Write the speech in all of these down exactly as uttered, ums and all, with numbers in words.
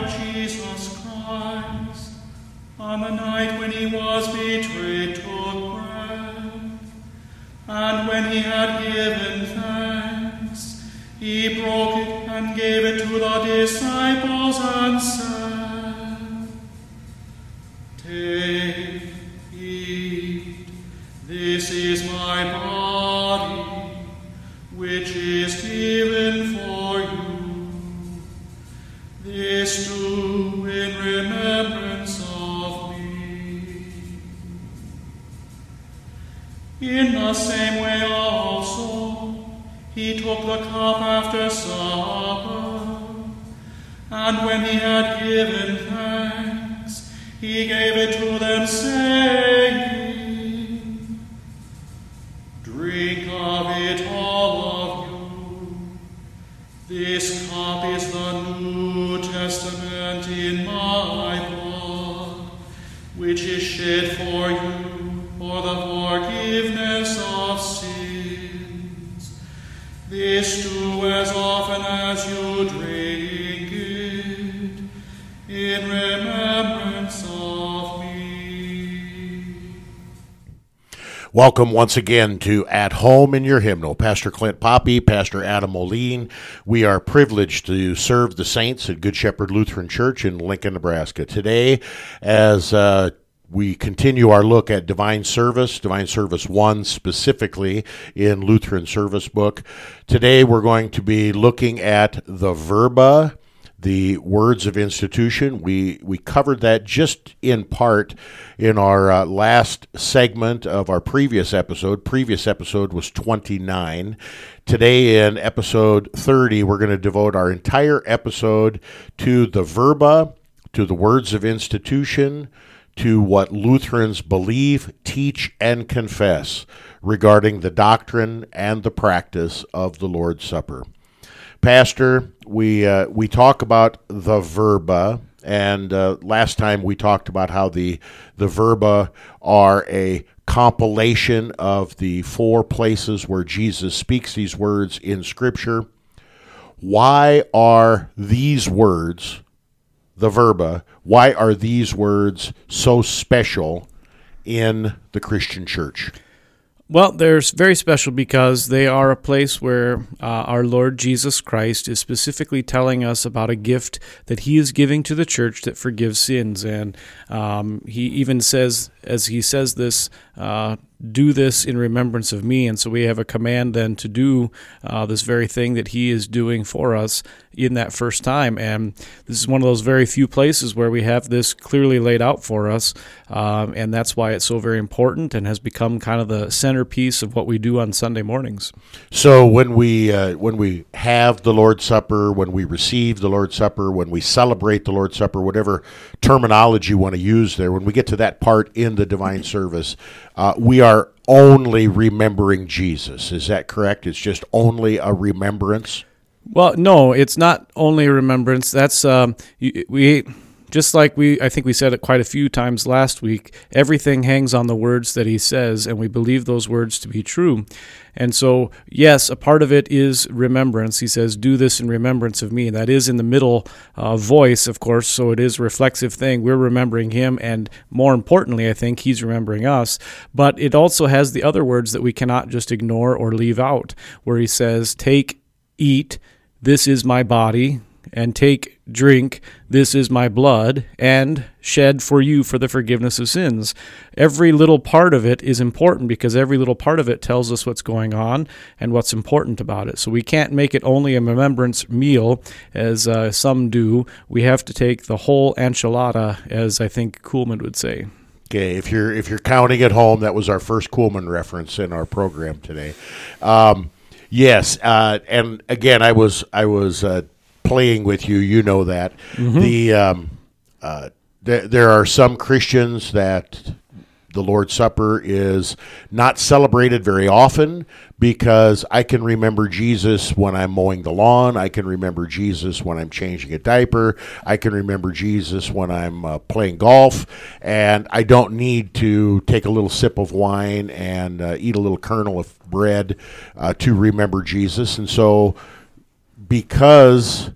Lord Jesus Christ, on the night when he was betrayed, took bread, and when he had given thanks, he broke it and gave it to the disciples and said, "Take, eat, this is my body, which is given for you. This do in remembrance of me." In the same way also, he took the cup after supper, and when he had given thanks, he gave it to them, saying, "Drink of it, all of you. This cup is the New Testament in my blood, which is shed for you for the forgiveness of sins. This do as often as you drink it, in remembrance of me." Welcome once again to At Home in Your Hymnal. Pastor Clint Poppy, Pastor Adam Moline. We are privileged to serve the saints at Good Shepherd Lutheran Church in Lincoln, Nebraska. Today, as uh, we continue our look at Divine Service, Divine Service one specifically in Lutheran Service Book, today we're going to be looking at the Verba, the words of institution. We we covered that just in part in our uh, last segment of our previous episode. Previous episode was twenty-nine. Today in episode thirty, we're going to devote our entire episode to the Verba, to the words of institution, to what Lutherans believe, teach, and confess regarding the doctrine and the practice of the Lord's Supper. Pastor, we uh, we talk about the Verba, and uh, last time we talked about how the the Verba are a compilation of the four places where Jesus speaks these words in Scripture. Why are these words, the Verba, why are these words so special in the Christian church? Well, they're very special because they are a place where uh, our Lord Jesus Christ is specifically telling us about a gift that he is giving to the church that forgives sins. And um, he even says, as he says this, uh, do this in remembrance of me. And so we have a command then to do uh, this very thing that he is doing for us in that first time. And this is one of those very few places where we have this clearly laid out for us. Um, and that's why it's so very important and has become kind of the centerpiece of what we do on Sunday mornings. So when we uh, when we have the Lord's Supper, when we receive the Lord's Supper, when we celebrate the Lord's Supper, whatever terminology you want to use there, when we get to that part in the divine service, uh, we are only remembering Jesus. Is that correct? It's just only a remembrance? Well, no, it's not only a remembrance. That's um, we just like we I think we said it quite a few times last week. Everything hangs on the words that he says, and we believe those words to be true. And so, yes, a part of it is remembrance. He says, "Do this in remembrance of me." That is in the middle uh, voice, of course. So it is a reflexive thing. We're remembering him, and more importantly, I think he's remembering us. But it also has the other words that we cannot just ignore or leave out, where he says, "Take, eat, this is my body, and take, drink, this is my blood, and shed for you for the forgiveness of sins." Every little part of it is important because every little part of it tells us what's going on and what's important about it. So we can't make it only a remembrance meal, as uh, some do. We have to take the whole enchilada, as I think Kuhlman would say. Okay, if you're if you're counting at home, that was our first Kuhlman reference in our program today. Um, yes, uh, and again, I was I was. Uh, playing with you, you know that. Mm-hmm. The um, uh, th- there are some Christians that the Lord's Supper is not celebrated very often because I can remember Jesus when I'm mowing the lawn. I can remember Jesus when I'm changing a diaper. I can remember Jesus when I'm uh, playing golf. And I don't need to take a little sip of wine and uh, eat a little kernel of bread uh, to remember Jesus. And so because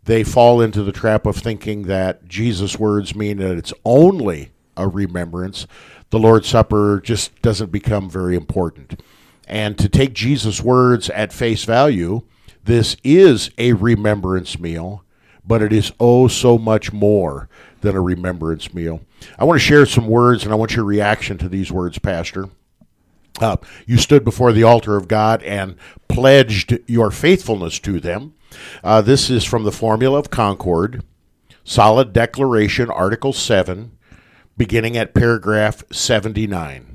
they fall into the trap of thinking that Jesus' words mean that it's only a remembrance. The Lord's Supper just doesn't become very important. And to take Jesus' words at face value, this is a remembrance meal, but it is oh so much more than a remembrance meal. I want to share some words, and I want your reaction to these words, Pastor. Uh, you stood before the altar of God and pledged your faithfulness to them. Uh, this is from the Formula of Concord, Solid Declaration, Article seven, beginning at paragraph seventy-nine.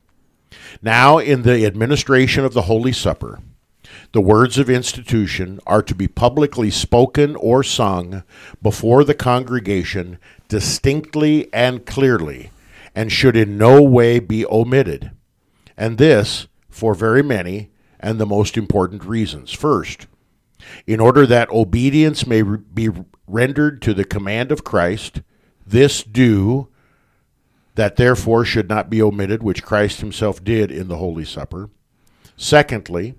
Now, in the administration of the Holy Supper, the words of institution are to be publicly spoken or sung before the congregation distinctly and clearly, and should in no way be omitted. And this, for very many and the most important reasons. First, in order that obedience may be rendered to the command of Christ, this do, that therefore should not be omitted, which Christ himself did in the Holy Supper. Secondly,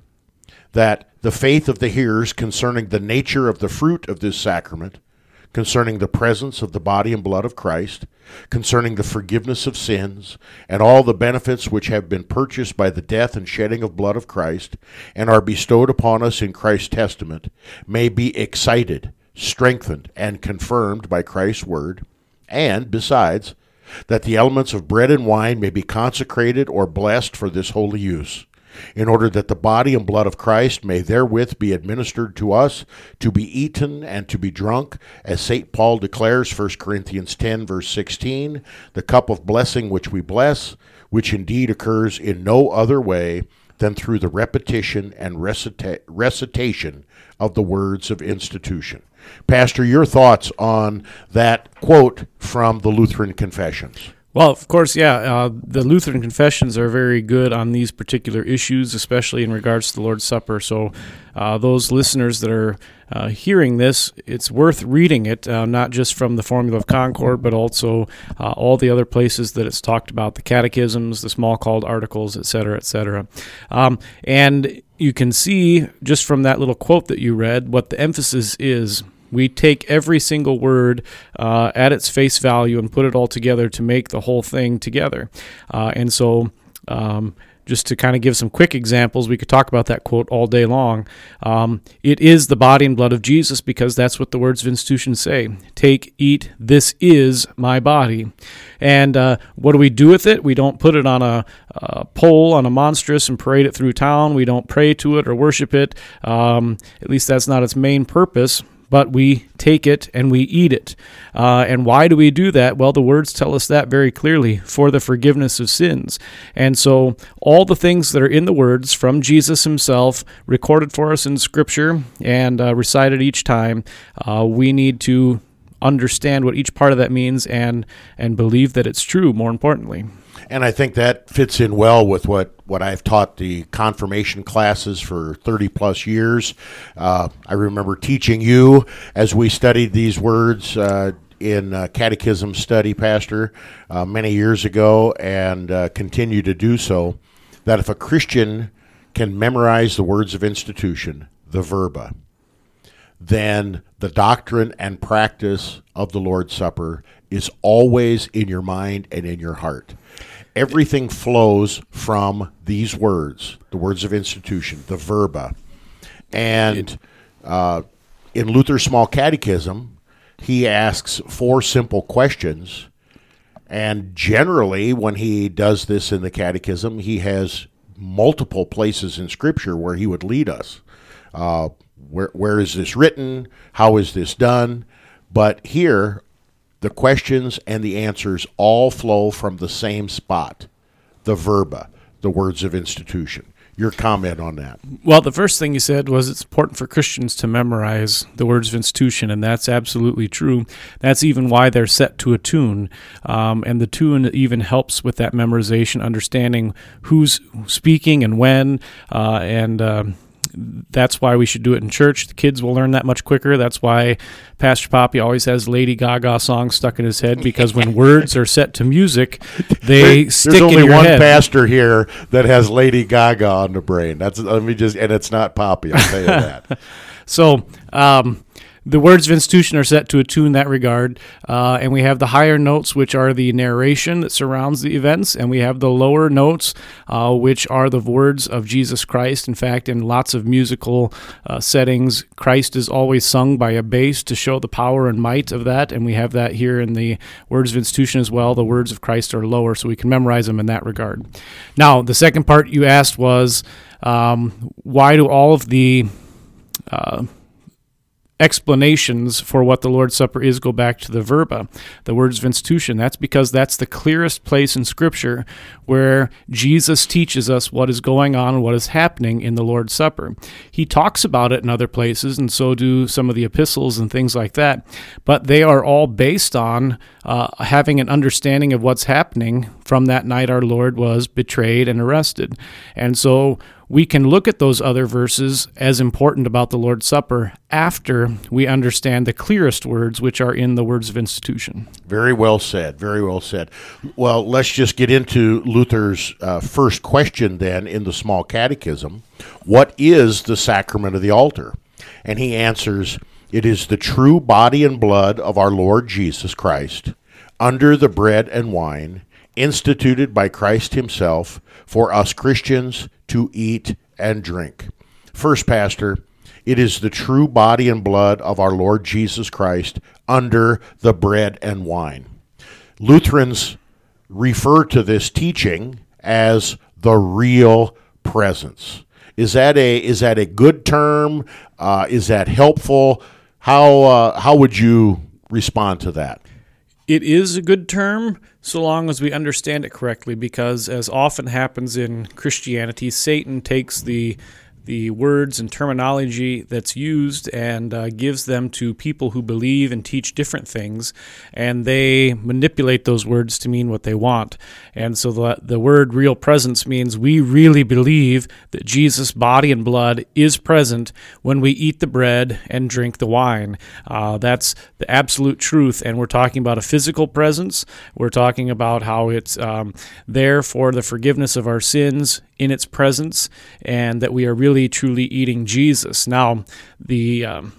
that the faith of the hearers concerning the nature of the fruit of this sacrament, concerning the presence of the body and blood of Christ, concerning the forgiveness of sins, and all the benefits which have been purchased by the death and shedding of blood of Christ, and are bestowed upon us in Christ's testament, may be excited, strengthened, and confirmed by Christ's word, and, besides, that the elements of bread and wine may be consecrated or blessed for this holy use, in order that the body and blood of Christ may therewith be administered to us, to be eaten and to be drunk, as Saint Paul declares, First Corinthians ten, verse sixteen, the cup of blessing which we bless, which indeed occurs in no other way than through the repetition and recita- recitation of the words of institution. Pastor, your thoughts on that quote from the Lutheran Confessions? Well, of course, yeah. Uh, the Lutheran Confessions are very good on these particular issues, especially in regards to the Lord's Supper. So uh, those listeners that are uh, hearing this, it's worth reading it, uh, not just from the Formula of Concord, but also uh, all the other places that it's talked about, the catechisms, the Smalcald articles, et cetera, et cetera. Um, and you can see just from that little quote that you read what the emphasis is. We take every single word uh, at its face value and put it all together to make the whole thing together. Uh, and so um, just to kind of give some quick examples, we could talk about that quote all day long. Um, it is the body and blood of Jesus because that's what the words of institution say. Take, eat, this is my body. And uh, what do we do with it? We don't put it on a, a pole, on a monstrous, and parade it through town. We don't pray to it or worship it. Um, at least that's not its main purpose. But we take it and we eat it. Uh, and why do we do that? Well, the words tell us that very clearly, for the forgiveness of sins. And so all the things that are in the words from Jesus himself, recorded for us in Scripture and uh, recited each time, uh, we need to understand what each part of that means and and believe that it's true, more importantly. And I think that fits in well with what, what I've taught the confirmation classes for thirty plus years. Uh, I remember teaching you as we studied these words uh, in uh, catechism study, Pastor, uh, many years ago, and uh, continue to do so, that if a Christian can memorize the words of institution, the verba, then the doctrine and practice of the Lord's Supper is always in your mind and in your heart. Everything flows from these words, the words of institution, the verba. And uh, in Luther's Small Catechism, he asks four simple questions. And generally, when he does this in the catechism, he has multiple places in Scripture where he would lead us. Uh, where where is this written? How is this done? But here, the questions and the answers all flow from the same spot, the verba, the words of institution. Your comment on that? Well, the first thing you said was it's important for Christians to memorize the words of institution, and that's absolutely true. That's even why they're set to a tune, um, and the tune even helps with that memorization, understanding who's speaking and when, uh, and um, that's why we should do it in church. The kids will learn that much quicker. That's why Pastor Poppy always has Lady Gaga songs stuck in his head, because when words are set to music, they there, stick in your head. There's only one pastor here that has Lady Gaga on the brain. That's let me just, and it's not Poppy. I'll tell you that. So, um, the words of institution are set to a tune in that regard, uh, and we have the higher notes, which are the narration that surrounds the events, and we have the lower notes, uh, which are the words of Jesus Christ. In fact, in lots of musical uh, settings, Christ is always sung by a bass to show the power and might of that, and we have that here in the words of institution as well. The words of Christ are lower, so we can memorize them in that regard. Now, the second part you asked was, um, why do all of the uh, explanations for what the Lord's Supper is go back to the verba, the words of institution? That's because that's the clearest place in Scripture where Jesus teaches us what is going on and what is happening in the Lord's Supper. He talks about it in other places, and so do some of the epistles and things like that, but they are all based on uh, having an understanding of what's happening from that night our Lord was betrayed and arrested. And so we can look at those other verses as important about the Lord's Supper after we understand the clearest words, which are in the words of institution. Very well said. Very well said. Well, let's just get into Luther's uh, first question then in the Small Catechism. What is the sacrament of the altar? And he answers, it is the true body and blood of our Lord Jesus Christ, under the bread and wine, instituted by Christ himself for us Christians to eat and drink. First, Pastor, it is the true body and blood of our Lord Jesus Christ under the bread and wine. Lutherans refer to this teaching as the real presence. Is that a is that a good term? Uh, is that helpful? How uh, how would you respond to that? It is a good term so long as we understand it correctly, because as often happens in Christianity, Satan takes the the words and terminology that's used and uh, gives them to people who believe and teach different things, and they manipulate those words to mean what they want. And so the, the word real presence means we really believe that Jesus' body and blood is present when we eat the bread and drink the wine. Uh, that's the absolute truth, and we're talking about a physical presence. We're talking about how it's um, there for the forgiveness of our sins in its presence, and that we are really truly eating Jesus. Now, the um,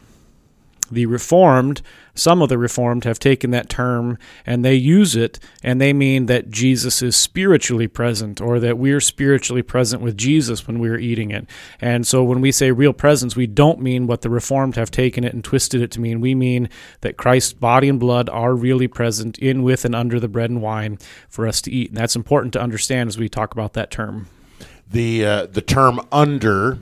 the Reformed, some of the Reformed have taken that term and they use it, and they mean that Jesus is spiritually present, or that we're spiritually present with Jesus when we're eating it. And so when we say real presence, we don't mean what the Reformed have taken it and twisted it to mean. We mean that Christ's body and blood are really present in, with, and under the bread and wine for us to eat. And that's important to understand as we talk about that term. The uh, the term under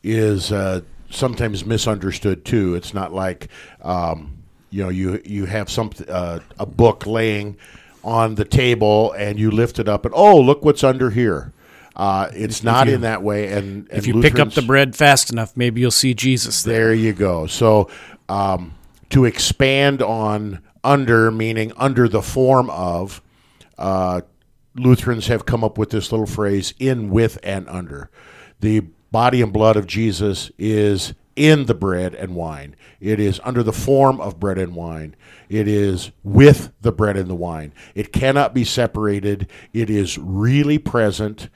is uh, sometimes misunderstood too. It's not like um, you know you you have some uh, a book laying on the table and you lift it up and oh, look what's under here. Uh, it's if not you, in that way. And, and if you Lutherans, pick up the bread fast enough, maybe you'll see Jesus there. There you go. So um, to expand on under, meaning under the form of. Uh, Lutherans have come up with this little phrase, in, with, and under. The body and blood of Jesus is in the bread and wine. It is under the form of bread and wine. It is with the bread and the wine. It cannot be separated. It is really present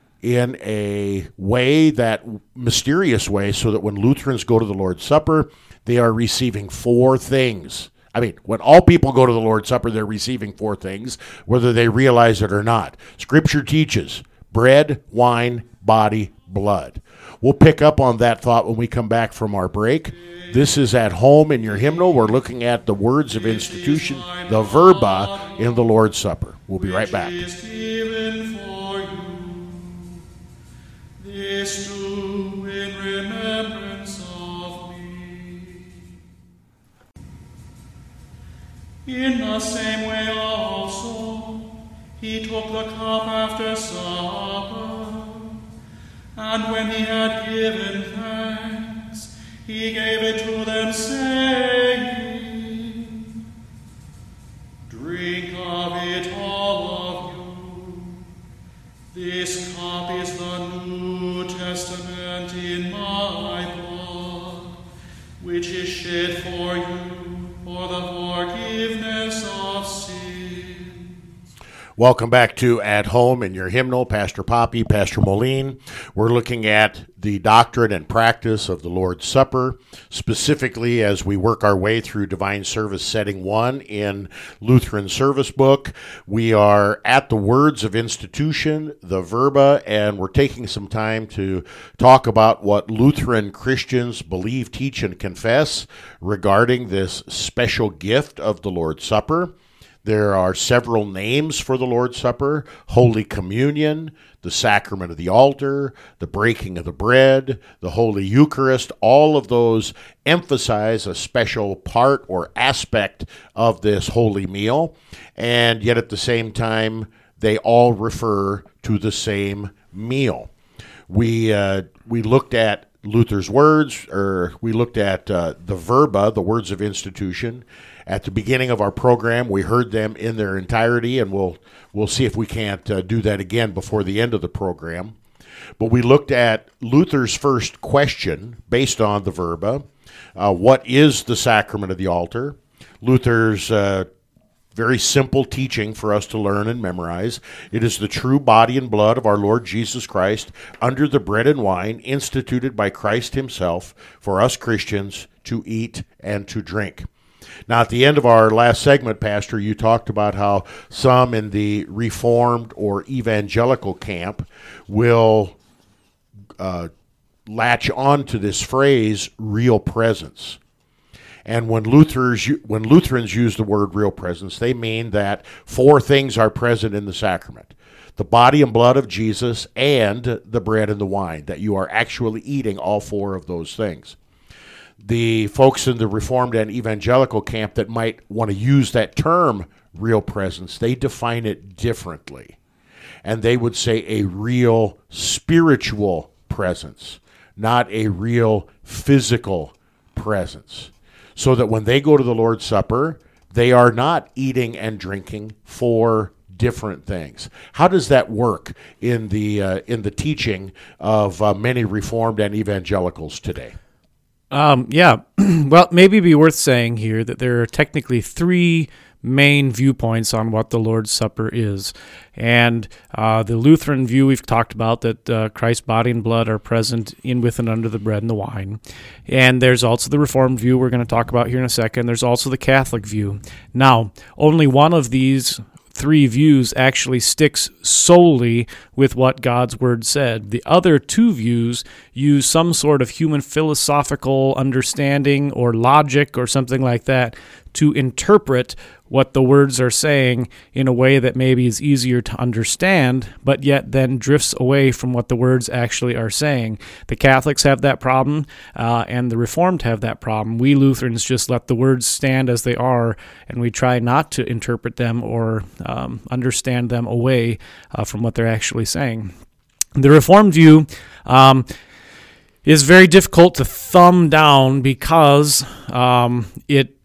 in a way, that mysterious way, so that when Lutherans go to the Lord's Supper, they are receiving four things. I mean, when all people go to the Lord's Supper, they're receiving four things, whether they realize it or not. Scripture teaches bread, wine, body, blood. We'll pick up on that thought when we come back from our break. This is At Home in Your Hymnal. We're looking at the words of institution, the verba in the Lord's Supper. We'll be right back. This do in remembrance of me. In the same way also, he took the cup after supper, and when he had given thanks, he gave it to them, saying, Drink of it, all of you. This cup is the New Testament in my blood, which is shed for you for the forgiveness of sin. Welcome back to At Home in Your Hymnal. Pastor Poppy, Pastor Moline. We're looking at the doctrine and practice of the Lord's Supper, specifically as we work our way through Divine Service Setting one in Lutheran Service Book. We are at the words of institution, the verba, and we're taking some time to talk about what Lutheran Christians believe, teach, and confess regarding this special gift of the Lord's Supper. There are several names for the Lord's Supper: Holy Communion, the Sacrament of the Altar, the Breaking of the Bread, the Holy Eucharist. All of those emphasize a special part or aspect of this holy meal, and yet at the same time, they all refer to the same meal. We uh, we looked at Luther's words, or we looked at uh, the verba, the words of institution. At the beginning of our program, we heard them in their entirety, and we'll we'll see if we can't uh, do that again before the end of the program. But we looked at Luther's first question based on the verba. Uh, what is the sacrament of the altar? Luther's uh, very simple teaching for us to learn and memorize. It is the true body and blood of our Lord Jesus Christ under the bread and wine instituted by Christ himself for us Christians to eat and to drink. Now, at the end of our last segment, Pastor, you talked about how some in the Reformed or evangelical camp will uh, latch on to this phrase, real presence. And when Luther's, when Lutherans use the word real presence, they mean that four things are present in the sacrament: the body and blood of Jesus and the bread and the wine, that you are actually eating all four of those things. The folks in the Reformed and evangelical camp that might want to use that term, real presence, they define it differently. And they would say a real spiritual presence, not a real physical presence. So that when they go to the Lord's Supper, they are not eating and drinking four different things. How does that work in the uh, in the teaching of uh, many Reformed and evangelicals today? Um, yeah, well, maybe it'd be worth saying here that there are technically three main viewpoints on what the Lord's Supper is. And uh, the Lutheran view we've talked about, that uh, Christ's body and blood are present in, with, and under the bread and the wine. And there's also the Reformed view we're going to talk about here in a second. There's also the Catholic view. Now, only one of these three views actually sticks solely with what God's Word said. The other two views use some sort of human philosophical understanding or logic or something like that to interpret what the words are saying in a way that maybe is easier to understand, but yet then drifts away from what the words actually are saying. The Catholics have that problem, uh, and the Reformed have that problem. We Lutherans just let the words stand as they are, and we try not to interpret them or um, understand them away uh, from what they're actually saying. The Reformed view um, is very difficult to thumb down because um, it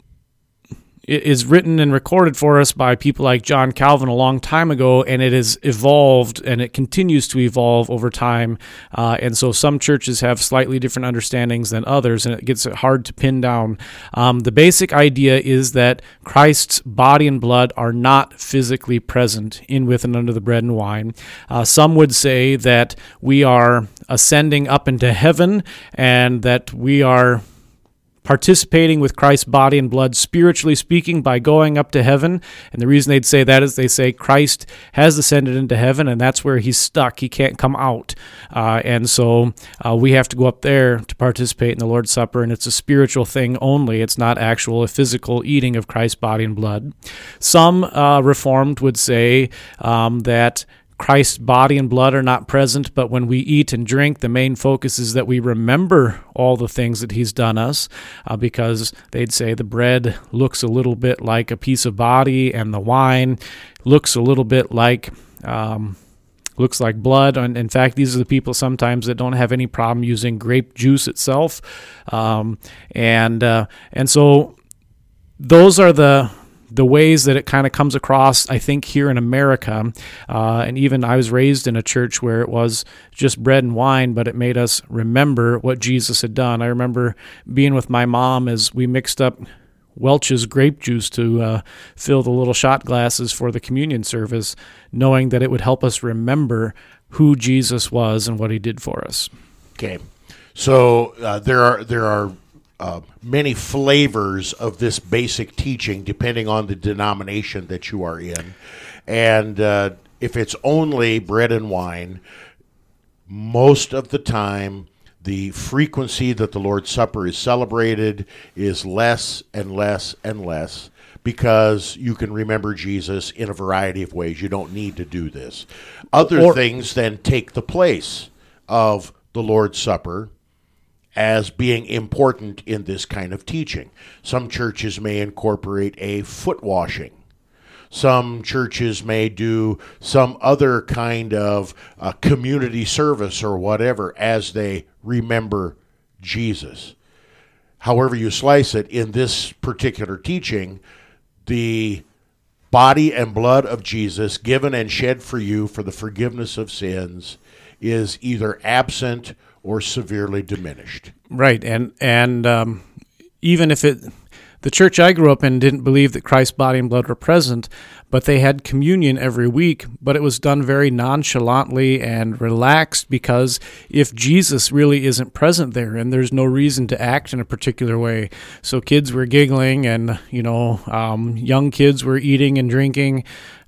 It is written and recorded for us by people like John Calvin a long time ago, and it has evolved, and it continues to evolve over time. Uh, and so some churches have slightly different understandings than others, and it gets hard to pin down. Um, the basic idea is that Christ's body and blood are not physically present in, with, and under the bread and wine. Uh, some would say that we are ascending up into heaven, and that we are participating with Christ's body and blood, spiritually speaking, by going up to heaven. And the reason they'd say that is they say Christ has ascended into heaven, and that's where he's stuck. He can't come out. Uh, and so uh, we have to go up there to participate in the Lord's Supper, and it's a spiritual thing only. It's not actual a physical eating of Christ's body and blood. Some uh, Reformed would say um, that Christ's body and blood are not present, but when we eat and drink, the main focus is that we remember all the things that he's done us, uh, because they'd say the bread looks a little bit like a piece of body, and the wine looks a little bit like um, looks like blood. And in fact, these are the people sometimes that don't have any problem using grape juice itself, um, and uh, and so those are the the ways that it kind of comes across, I think, here in America. Uh, and even I was raised in a church where it was just bread and wine, but it made us remember what Jesus had done. I remember being with my mom as we mixed up Welch's grape juice to uh, fill the little shot glasses for the communion service, knowing that it would help us remember who Jesus was and what he did for us. Okay, so uh, there are there are uh, many flavors of this basic teaching depending on the denomination that you are in, and uh, if it's only bread and wine, most of the time the frequency that the Lord's Supper is celebrated is less and less and less, because you can remember Jesus in a variety of ways. You don't need to do this. Other or, things then take the place of the Lord's Supper as being important in this kind of teaching. Some churches may incorporate a foot washing. Some churches may do some other kind of uh, community service or whatever as they remember Jesus. However you slice it, in this particular teaching, the body and blood of Jesus given and shed for you for the forgiveness of sins is either absent or severely diminished. Right, and and um, even if it... The church I grew up in didn't believe that Christ's body and blood were present, but they had communion every week, but it was done very nonchalantly and relaxed, because if Jesus really isn't present there, and there's no reason to act in a particular way. So kids were giggling, and, you know, um, young kids were eating and drinking,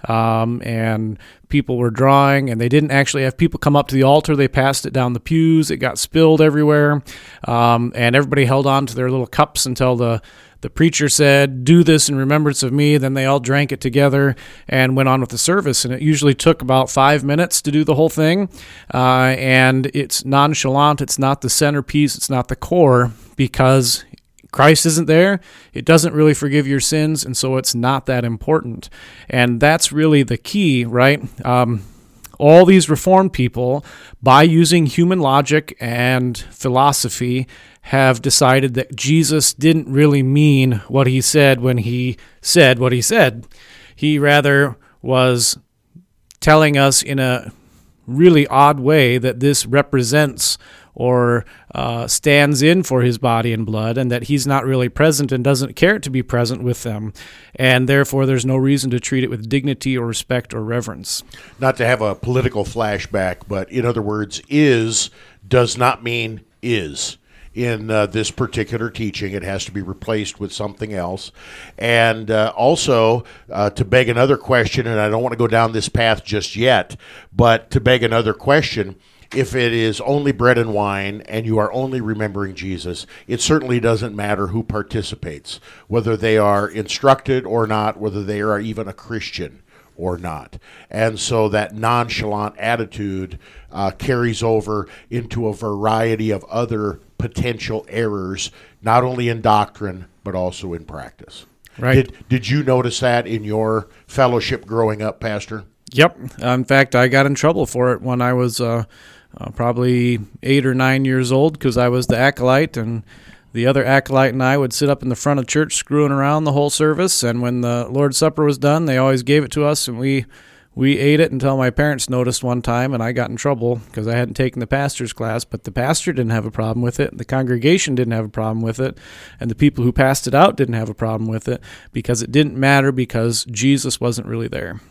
um, and people were drawing, and they didn't actually have people come up to the altar. They passed it down the pews. It got spilled everywhere, um, and everybody held on to their little cups until the The preacher said, "Do this in remembrance of me." Then they all drank it together and went on with the service. And it usually took about five minutes to do the whole thing. Uh, and it's nonchalant. It's not the centerpiece. It's not the core, because Christ isn't there. It doesn't really forgive your sins, and so it's not that important. And that's really the key, right? Um, all these Reformed people, by using human logic and philosophy, have decided that Jesus didn't really mean what he said when he said what he said. He rather was telling us in a really odd way that this represents or uh, stands in for his body and blood, and that he's not really present and doesn't care to be present with them, and therefore there's no reason to treat it with dignity or respect or reverence. Not to have a political flashback, but in other words, is does not mean is. In uh, this particular teaching, it has to be replaced with something else. And uh, also, uh, to beg another question, and I don't want to go down this path just yet, but to beg another question, if it is only bread and wine and you are only remembering Jesus, it certainly doesn't matter who participates, whether they are instructed or not, whether they are even a Christian or not. And so that nonchalant attitude uh, carries over into a variety of other potential errors, not only in doctrine, but also in practice. Right. Did, did you notice that in your fellowship growing up, Pastor? Yep. In fact, I got in trouble for it when I was uh, uh, probably eight or nine years old, because I was the acolyte, and the other acolyte and I would sit up in the front of church screwing around the whole service, and when the Lord's Supper was done, they always gave it to us, and we we ate it until my parents noticed one time, and I got in trouble because I hadn't taken the pastor's class, but the pastor didn't have a problem with it, the congregation didn't have a problem with it, and the people who passed it out didn't have a problem with it, because it didn't matter, because Jesus wasn't really there.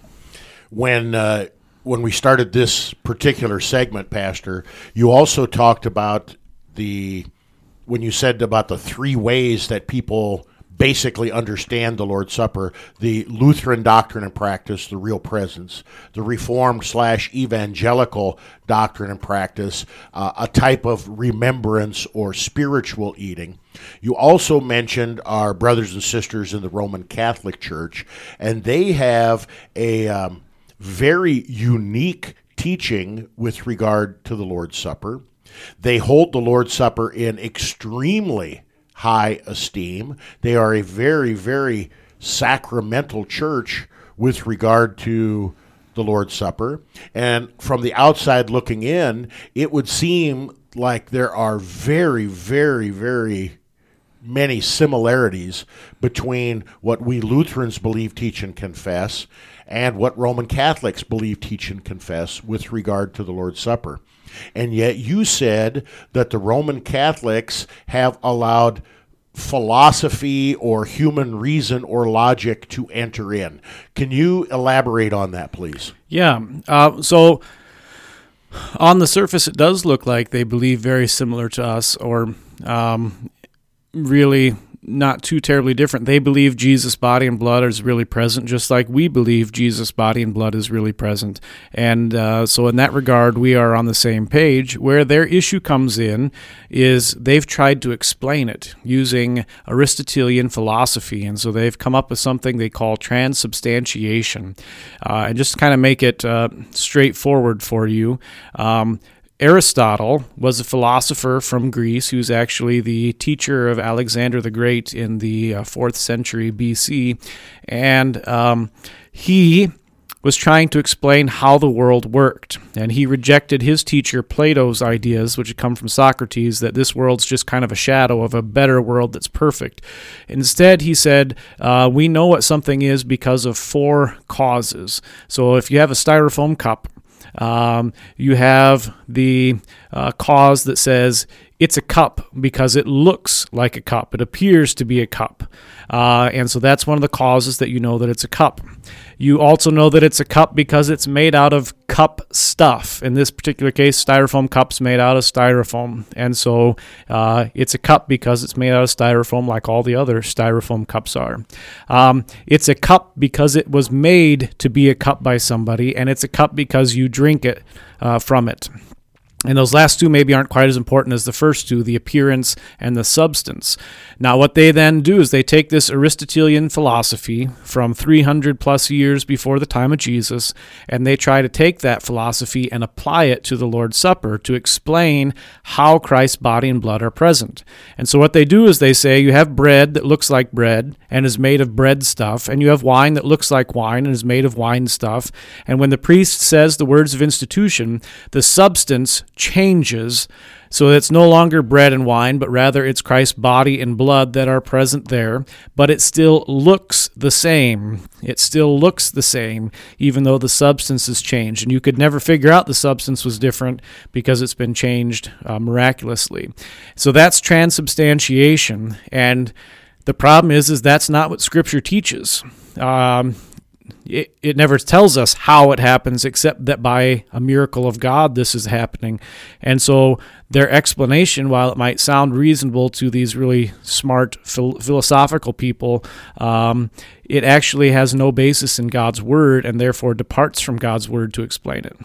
When uh, when we started this particular segment, Pastor, you also talked about the, when you said about the three ways that people basically understand the Lord's Supper: the Lutheran doctrine and practice, the real presence; the Reformed slash evangelical doctrine and practice, uh, a type of remembrance or spiritual eating. You also mentioned our brothers and sisters in the Roman Catholic Church, and they have a um, very unique teaching with regard to the Lord's Supper. They hold the Lord's Supper in extremely high esteem. They are a very, very sacramental church with regard to the Lord's Supper. And from the outside looking in, it would seem like there are very, very, very many similarities between what we Lutherans believe, teach, and confess, and what Roman Catholics believe, teach, and confess with regard to the Lord's Supper. And yet you said that the Roman Catholics have allowed philosophy or human reason or logic to enter in. Can you elaborate on that, please? Yeah. Uh, so on the surface, it does look like they believe very similar to us, or um, really not too terribly different. They believe Jesus' body and blood is really present, just like we believe Jesus' body and blood is really present. And uh, so in that regard, we are on the same page. Where their issue comes in is they've tried to explain it using Aristotelian philosophy. And so they've come up with something they call transubstantiation. Uh, and just to kind of make it uh, straightforward for you, um, Aristotle was a philosopher from Greece. He was actually the teacher of Alexander the Great in the uh, fourth century B C, and um, he was trying to explain how the world worked. And he rejected his teacher Plato's ideas, which had come from Socrates, that this world's just kind of a shadow of a better world that's perfect. Instead, he said, uh, we know what something is because of four causes. So if you have a styrofoam cup, Um, you have the uh, cause that says it's a cup because it looks like a cup. It appears to be a cup. Uh, and so that's one of the causes that you know that it's a cup. You also know that it's a cup because it's made out of cup stuff. In this particular case, styrofoam cup's made out of styrofoam. And so uh, it's a cup because it's made out of styrofoam like all the other styrofoam cups are. Um, it's a cup because it was made to be a cup by somebody, and it's a cup because you drink it uh, from it. And those last two maybe aren't quite as important as the first two, the appearance and the substance. Now, what they then do is they take this Aristotelian philosophy from three hundred plus years before the time of Jesus, and they try to take that philosophy and apply it to the Lord's Supper to explain how Christ's body and blood are present. And so what they do is they say you have bread that looks like bread and is made of bread stuff, and you have wine that looks like wine and is made of wine stuff. And when the priest says the words of institution, the substance changes, so it's no longer bread and wine, but rather it's Christ's body and blood that are present there, but it still looks the same. It still looks the same, even though the substance has changed. And you could never figure out the substance was different because it's been changed uh, miraculously. So that's transubstantiation, and the problem is, is that's not what Scripture teaches. Um, It, it never tells us how it happens, except that by a miracle of God this is happening. And so their explanation, while it might sound reasonable to these really smart phil- philosophical people, um, it actually has no basis in God's Word and therefore departs from God's Word to explain it.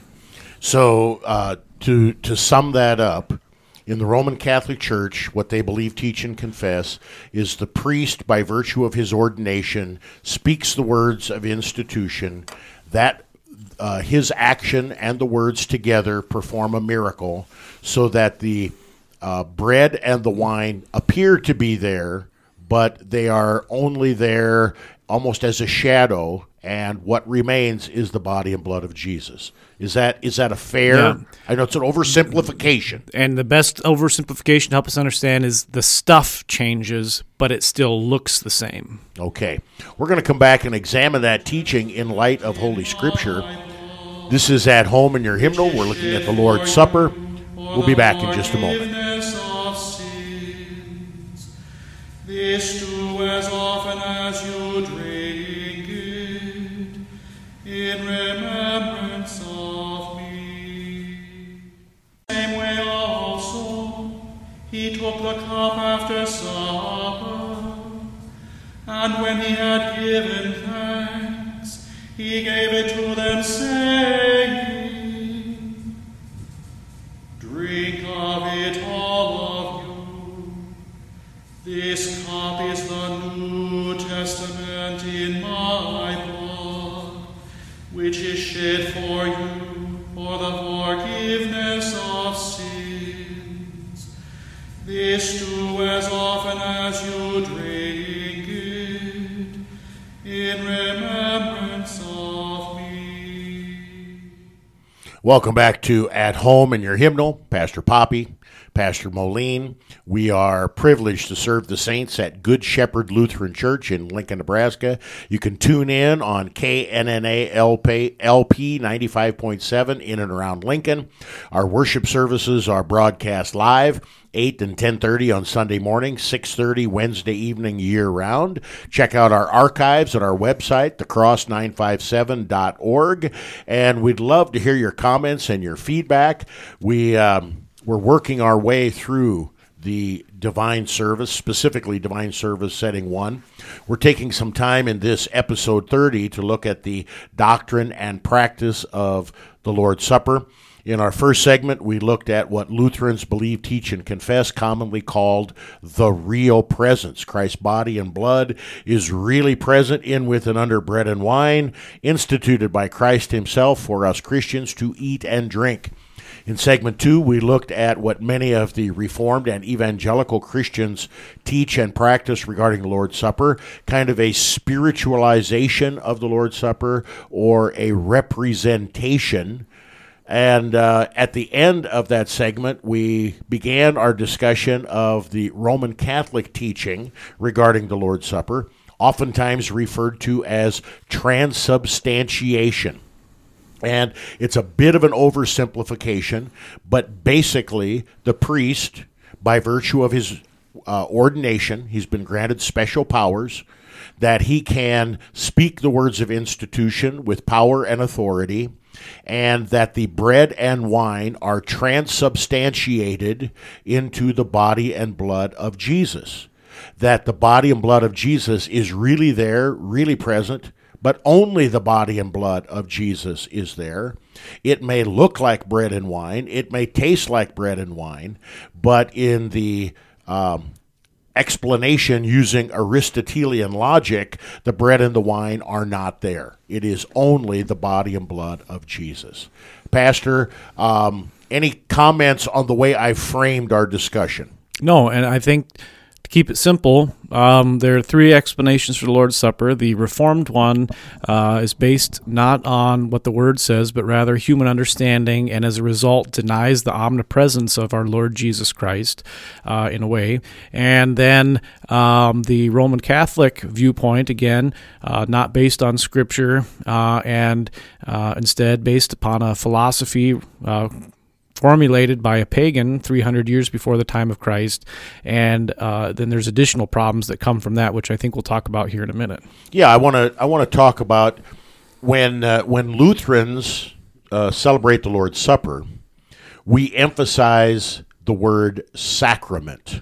So uh, to to sum that up, in the Roman Catholic Church, what they believe, teach, and confess is the priest, by virtue of his ordination, speaks the words of institution, that uh, his action and the words together perform a miracle, so that the uh, bread and the wine appear to be there, but they are only there almost as a shadow, and what remains is the body and blood of Jesus. Is that is that a fair? Yeah. I know it's an oversimplification. And the best oversimplification to help us understand is the stuff changes, but it still looks the same. Okay. We're going to come back and examine that teaching in light of Holy Scripture. This is At Home in Your Hymnal. We're looking at the Lord's Supper. We'll be back in just a moment. This do as often as you drink it, in remembrance of me. Same way also, he took the cup after supper, and when he had given thanks, he gave it to them, saying, drink of it, all of you. This cup is the New Testament in my blood, which is shed for you for the forgiveness of sins. This do as often as you drink it, in remembrance of me. Welcome back to At Home in Your Hymnal. Pastor Poppy, Pastor Moline. We are privileged to serve the saints at Good Shepherd Lutheran Church in Lincoln, Nebraska. You can tune in on K N N A L P ninety-five point seven in and around Lincoln. Our worship services are broadcast live, eight and ten thirty on Sunday morning, six thirty Wednesday evening year-round. Check out our archives at our website, the cross nine five seven dot org, and we'd love to hear your comments and your feedback. We, um, we're working our way through the Divine Service, specifically Divine Service Setting one. We're taking some time in this episode thirty to look at the doctrine and practice of the Lord's Supper. In our first segment, we looked at what Lutherans believe, teach, and confess, commonly called the real presence. Christ's body and blood is really present in, with, and under bread and wine, instituted by Christ himself for us Christians to eat and drink. In segment two, we looked at what many of the Reformed and evangelical Christians teach and practice regarding the Lord's Supper, kind of a spiritualization of the Lord's Supper or a representation. And uh, at the end of that segment, we began our discussion of the Roman Catholic teaching regarding the Lord's Supper, oftentimes referred to as transubstantiation. And it's a bit of an oversimplification, but basically the priest, by virtue of his uh, ordination, he's been granted special powers, that he can speak the words of institution with power and authority, and that the bread and wine are transubstantiated into the body and blood of Jesus. That the body and blood of Jesus is really there, really present, but only the body and blood of Jesus is there. It may look like bread and wine, it may taste like bread and wine, but in the um, explanation using Aristotelian logic, the bread and the wine are not there. It is only the body and blood of Jesus. Pastor, um, any comments on the way I framed our discussion? No, and I think to keep it simple, um, there are three explanations for the Lord's Supper. The Reformed one uh, is based not on what the Word says, but rather human understanding, and as a result denies the omnipresence of our Lord Jesus Christ uh, in a way. And then um, the Roman Catholic viewpoint, again, uh, not based on Scripture, uh, and uh, instead based upon a philosophy uh formulated by a pagan three hundred years before the time of Christ, and uh, then there's additional problems that come from that, which I think we'll talk about here in a minute. Yeah, I want to I want to talk about when uh, when Lutherans uh, celebrate the Lord's Supper, we emphasize the word sacrament.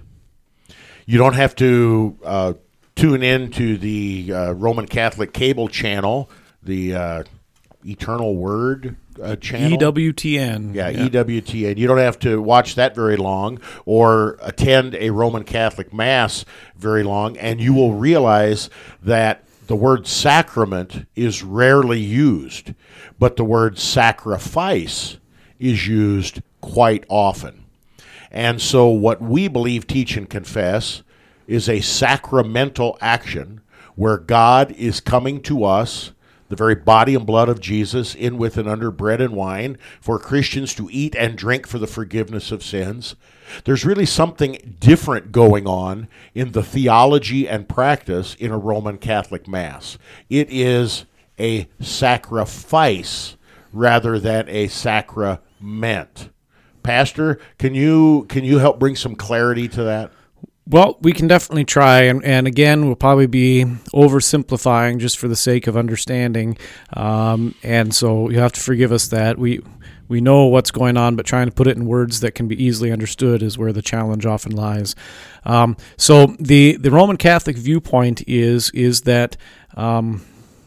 You don't have to uh, tune in to the uh, Roman Catholic cable channel, the uh, Eternal Word uh, channel. E W T N. Yeah, yeah, E W T N. You don't have to watch that very long or attend a Roman Catholic Mass very long, and you will realize that the word sacrament is rarely used, but the word sacrifice is used quite often. And so what we believe, teach, and confess is a sacramental action where God is coming to us, the very body and blood of Jesus, in, with, and under bread and wine, for Christians to eat and drink for the forgiveness of sins. There's really something different going on in the theology and practice in a Roman Catholic Mass. It is a sacrifice rather than a sacrament. Pastor, can you can you help bring some clarity to that? Well, we can definitely try, and, and again, we'll probably be oversimplifying just for the sake of understanding, um, and so you have to forgive us that. We we know what's going on, but trying to put it in words that can be easily understood is where the challenge often lies. Um, so the, the Roman Catholic viewpoint is, is that um,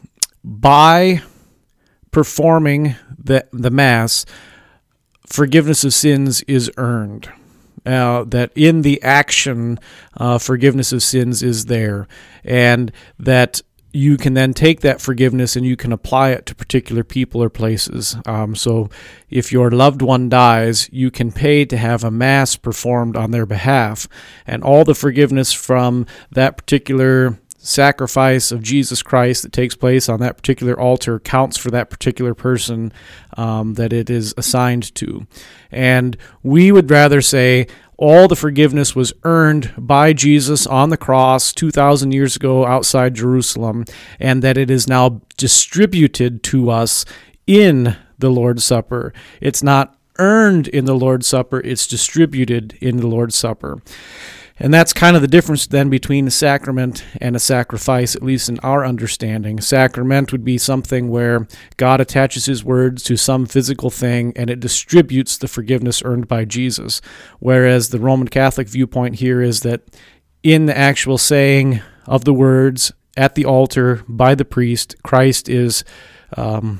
by performing the, the Mass, forgiveness of sins is earned. Uh, that in the action, uh, forgiveness of sins is there, and that you can then take that forgiveness and you can apply it to particular people or places. Um, so if your loved one dies, you can pay to have a Mass performed on their behalf, and all the forgiveness from that particular sacrifice of Jesus Christ that takes place on that particular altar counts for that particular person um, that it is assigned to. And we would rather say, all the forgiveness was earned by Jesus on the cross two thousand years ago outside Jerusalem, and that it is now distributed to us in the Lord's Supper. It's not earned in the Lord's Supper, it's distributed in the Lord's Supper. And that's kind of the difference then between a sacrament and a sacrifice, at least in our understanding. A sacrament would be something where God attaches his words to some physical thing and it distributes the forgiveness earned by Jesus. Whereas the Roman Catholic viewpoint here is that in the actual saying of the words at the altar by the priest, Christ is um,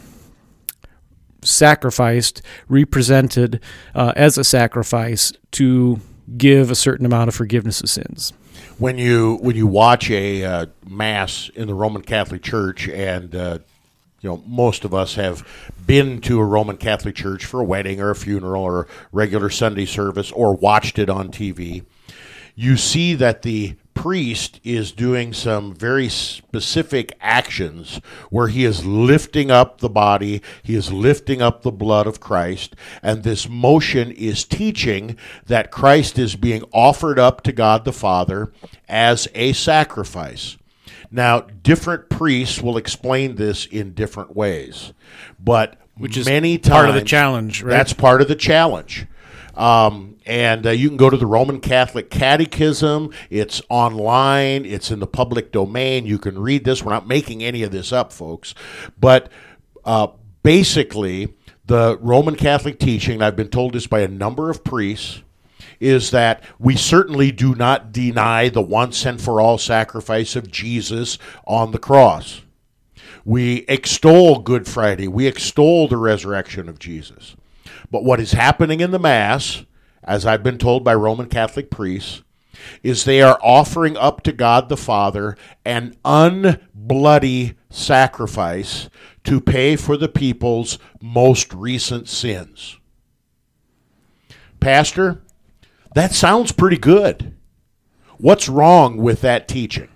sacrificed, represented uh, as a sacrifice to give a certain amount of forgiveness of sins. When you when you watch a uh, mass in the Roman Catholic Church, and uh, you know most of us have been to a Roman Catholic Church for a wedding or a funeral or a regular Sunday service, or watched it on T V, you see that the priest is doing some very specific actions where he is lifting up the body, he is lifting up the blood of Christ, and this motion is teaching that Christ is being offered up to God the Father as a sacrifice. Now, different priests will explain this in different ways, but Which is many times part of the challenge, right? That's part of the challenge. Um, and uh, you can go to the Roman Catholic Catechism. It's online. It's in the public domain. You can read this. We're not making any of this up, folks. But uh, basically, the Roman Catholic teaching, and I've been told this by a number of priests, is that we certainly do not deny the once and for all sacrifice of Jesus on the cross. We extol Good Friday. We extol the resurrection of Jesus. But what is happening in the Mass, as I've been told by Roman Catholic priests, is they are offering up to God the Father an unbloody sacrifice to pay for the people's most recent sins. Pastor, that sounds pretty good. What's wrong with that teaching?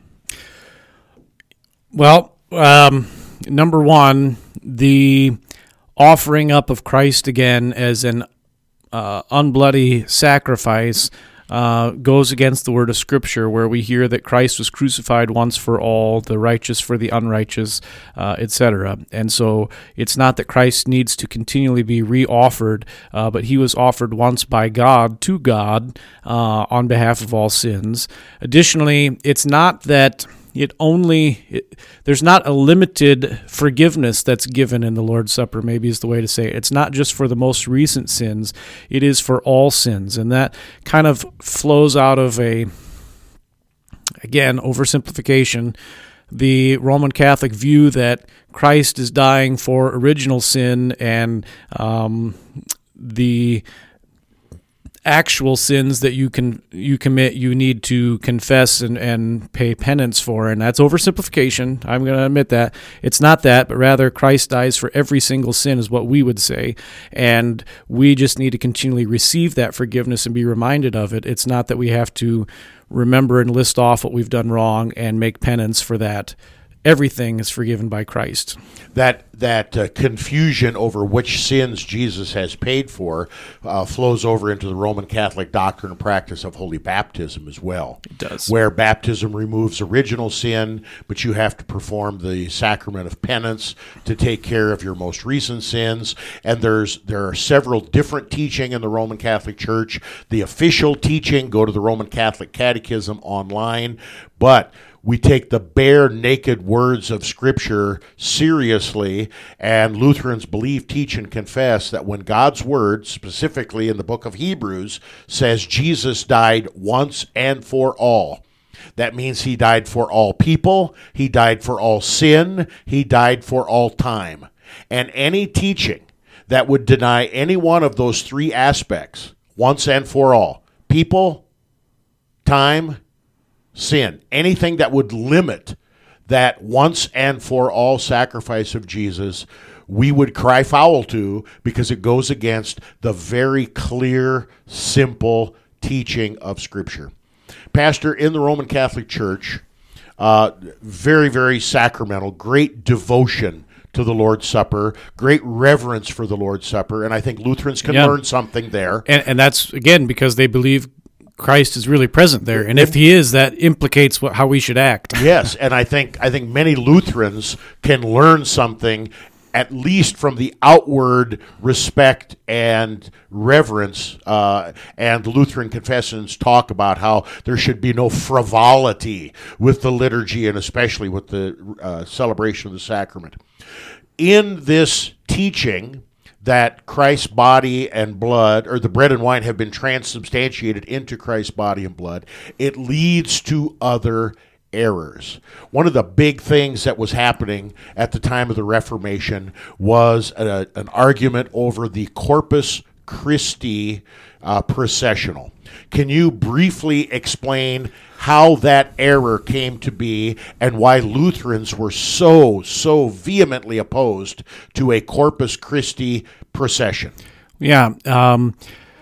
Well, um, number one, the offering up of Christ again as an uh, unbloody sacrifice uh, goes against the word of Scripture, where we hear that Christ was crucified once for all, the righteous for the unrighteous, uh, et cetera. And so it's not that Christ needs to continually be re-offered, uh, but he was offered once by God to God uh, on behalf of all sins. Additionally, it's not that It only, it, there's not a limited forgiveness that's given in the Lord's Supper, maybe is the way to say it. It's not just for the most recent sins, it is for all sins. And that kind of flows out of a, again, oversimplification, the Roman Catholic view that Christ is dying for original sin, and um, the actual sins that you can you commit, you need to confess and, and pay penance for. And that's oversimplification. I'm going to admit that. It's not that, but rather Christ dies for every single sin is what we would say. And we just need to continually receive that forgiveness and be reminded of it. It's not that we have to remember and list off what we've done wrong and make penance for that. Everything is forgiven by Christ. That that uh, confusion over which sins Jesus has paid for uh, flows over into the Roman Catholic doctrine and practice of holy baptism as well. It does. Where baptism removes original sin, but you have to perform the sacrament of penance to take care of your most recent sins. And there's there are several different teaching in the Roman Catholic Church. The official teaching, go to the Roman Catholic Catechism online, but we take the bare, naked words of Scripture seriously, and Lutherans believe, teach, and confess that when God's Word, specifically in the book of Hebrews, says Jesus died once and for all, that means he died for all people, he died for all sin, he died for all time. And any teaching that would deny any one of those three aspects, once and for all, people, time, sin, anything that would limit that once and for all sacrifice of Jesus, we would cry foul to, because it goes against the very clear, simple teaching of Scripture. Pastor, in the Roman Catholic Church, uh, very, very sacramental, great devotion to the Lord's Supper, great reverence for the Lord's Supper, and I think Lutherans can yeah. learn something there. And, and that's, again, because they believe Christ is really present there. And if he is, that implicates what, how we should act. Yes, and I think I think many Lutherans can learn something, at least from the outward respect and reverence. Uh, and Lutheran confessions talk about how there should be no frivolity with the liturgy, and especially with the uh, celebration of the sacrament. In this teaching that Christ's body and blood, or the bread and wine, have been transubstantiated into Christ's body and blood, it leads to other errors. One of the big things that was happening at the time of the Reformation was a, an argument over the Corpus Christi uh, processional. Can you briefly explain how that error came to be and why Lutherans were so, so vehemently opposed to a Corpus Christi procession? Yeah. Um,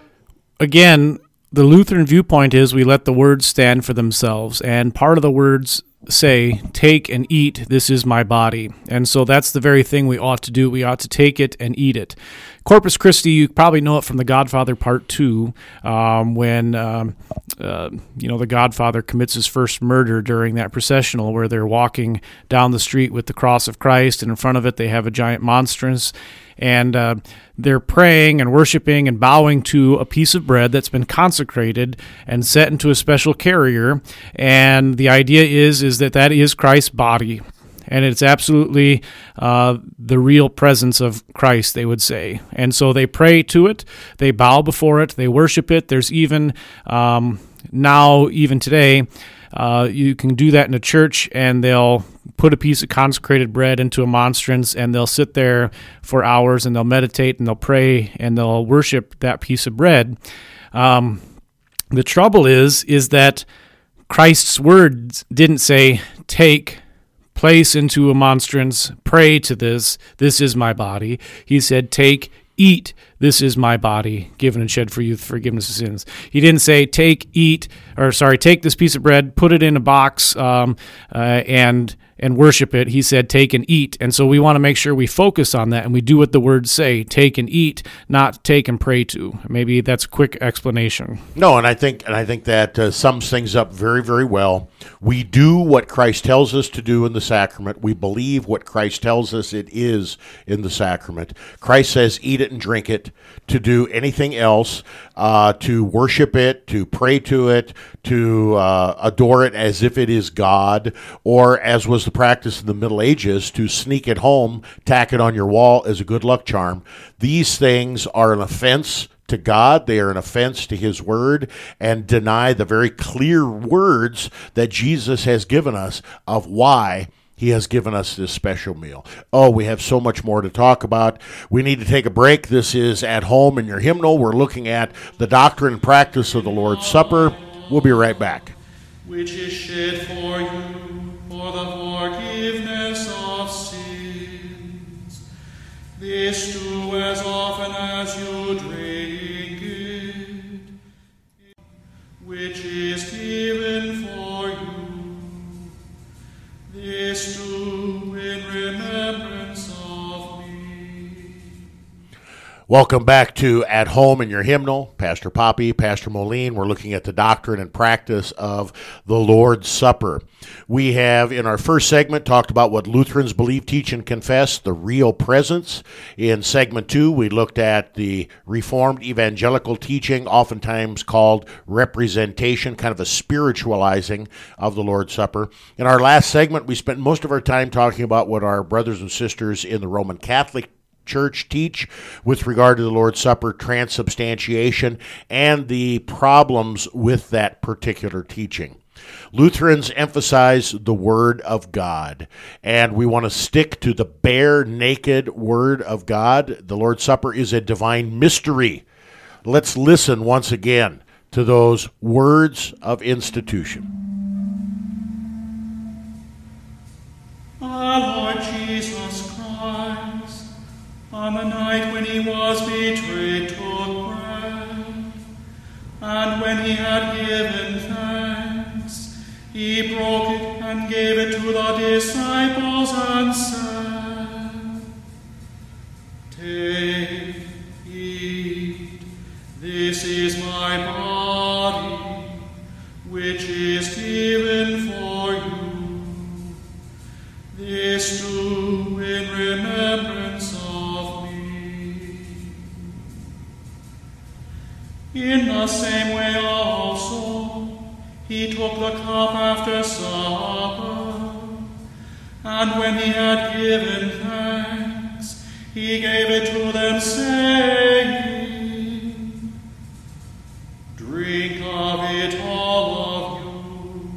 again, the Lutheran viewpoint is we let the words stand for themselves, and part of the words say, take and eat, this is my body. And so that's the very thing we ought to do. We ought to take it and eat it. Corpus Christi, you probably know it from The Godfather Part two, um, when um, uh, you know the Godfather commits his first murder during that processional, where they're walking down the street with the cross of Christ, and in front of it they have a giant monstrance, and uh, they're praying and worshiping and bowing to a piece of bread that's been consecrated and set into a special carrier. And the idea is, is that that is Christ's body. And it's absolutely uh, the real presence of Christ, they would say. And so they pray to it, they bow before it, they worship it. There's even, um, now, even today, uh, you can do that in a church, and they'll put a piece of consecrated bread into a monstrance, and they'll sit there for hours, and they'll meditate, and they'll pray, and they'll worship that piece of bread. Um, the trouble is, is that Christ's words didn't say, take, place into a monstrance, pray to this, this is my body. He said, take, eat, this is my body, given and shed for you the forgiveness of sins. He didn't say, take, eat, or sorry, take this piece of bread, put it in a box, um, uh, and and worship it. He said, take and eat. And so we want to make sure we focus on that, and we do what the words say, take and eat, not take and pray to. Maybe that's a quick explanation. No, and I think and I think that uh, sums things up very, very well. We do what Christ tells us to do in the sacrament. We believe what Christ tells us it is in the sacrament. Christ says, eat it and drink it. To do anything else, uh, to worship it, to pray to it, to uh, adore it as if it is God, or as was the practice in the Middle Ages, to sneak it home, tack it on your wall as a good luck charm. These things are an offense to God. They are an offense to his word, and deny the very clear words that Jesus has given us of why he has given us this special meal. Oh, we have so much more to talk about. We need to take a break. This is At Home in Your Hymnal. We're looking at the doctrine and practice of the Lord's Supper. We'll be right back. Which is shed for you for the forgiveness of sins. This do as often as you drink it, which is given for you. This do in remembrance of me. Welcome back to At Home in Your Hymnal. Pastor Poppy, Pastor Moline. We're looking at the doctrine and practice of the Lord's Supper. We have, in our first segment, talked about what Lutherans believe, teach, and confess, the real presence. In segment two, we looked at the Reformed evangelical teaching, oftentimes called representation, kind of a spiritualizing of the Lord's Supper. In our last segment, we spent most of our time talking about what our brothers and sisters in the Roman Catholic Church teach with regard to the Lord's Supper, transubstantiation, and the problems with that particular teaching. Lutherans emphasize the Word of God, and we want to stick to the bare, naked Word of God. The Lord's Supper is a divine mystery. Let's listen once again to those words of institution. Our Lord Jesus Christ, on the night when he was betrayed, took bread, and when he had given thanks, he broke it and gave it to the disciples and said, Take, eat, this is my body, This do in remembrance of me. In the same way also, he took the cup after supper, and when he had given thanks, he gave it to them, saying, Drink of it, all of you.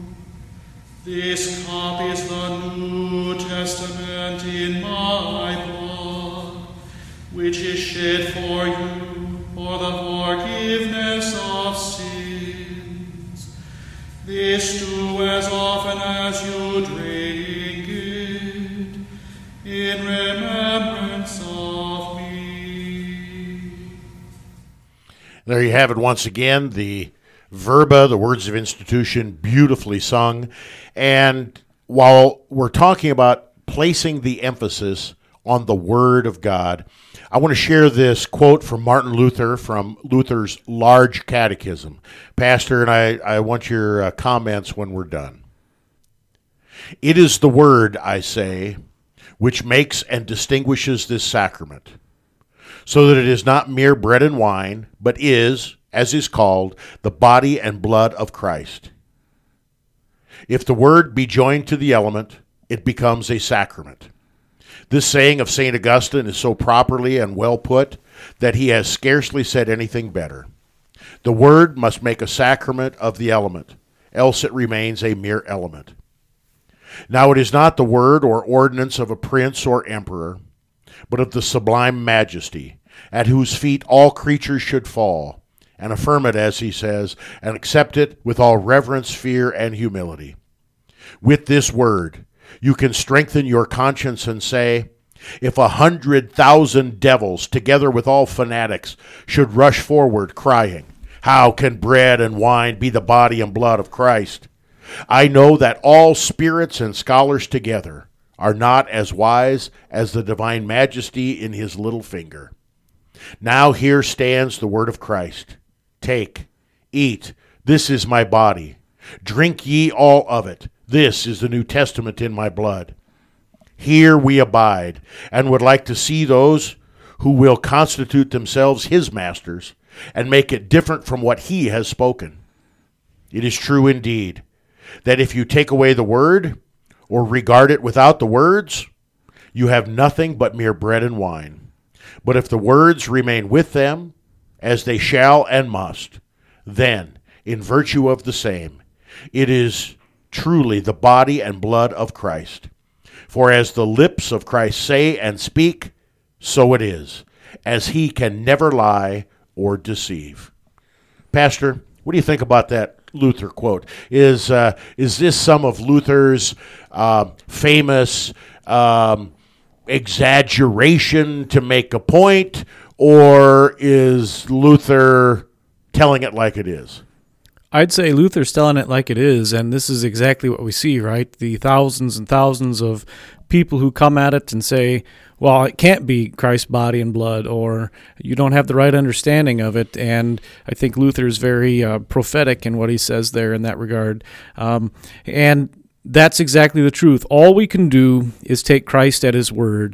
This cup is the New Testament in my blood, which is shed for you for the forgiveness of sins. This do as often as you drink it, in remembrance of me. There you have it once again, the Verba, the words of institution, beautifully sung. And while we're talking about placing the emphasis on the Word of God, I want to share this quote from Martin Luther from Luther's Large Catechism. Pastor, and I, I want your uh, comments when we're done. It is the Word, I say, which makes and distinguishes this sacrament, so that it is not mere bread and wine, but is, as is called, the body and blood of Christ. If the Word be joined to the element, it becomes a sacrament. This saying of Saint Augustine is so properly and well put that he has scarcely said anything better. The Word must make a sacrament of the element, else it remains a mere element. Now it is not the word or ordinance of a prince or emperor, but of the sublime majesty, at whose feet all creatures should fall, and affirm it, as he says, and accept it with all reverence, fear, and humility. With this word, you can strengthen your conscience and say, if a hundred thousand devils, together with all fanatics, should rush forward crying, how can bread and wine be the body and blood of Christ? I know that all spirits and scholars together are not as wise as the divine majesty in his little finger. Now here stands the word of Christ. Take, eat, this is my body. Drink ye all of it. This is the New Testament in my blood. Here we abide, and would like to see those who will constitute themselves his masters, and make it different from what he has spoken. It is true indeed, that if you take away the word, or regard it without the words, you have nothing but mere bread and wine. But if the words remain with them, as they shall and must, then, in virtue of the same, it is truly the body and blood of Christ. For as the lips of Christ say and speak, so it is, as he can never lie or deceive. Pastor, what do you think about that Luther quote? Is uh, is this some of Luther's uh, famous um, exaggeration to make a point, or is Luther telling it like it is? I'd say Luther's telling it like it is, and this is exactly what we see, right? The thousands and thousands of people who come at it and say, well, it can't be Christ's body and blood, or you don't have the right understanding of it. And I think Luther's very uh, prophetic in what he says there in that regard. Um, and that's exactly the truth. All we can do is take Christ at his word,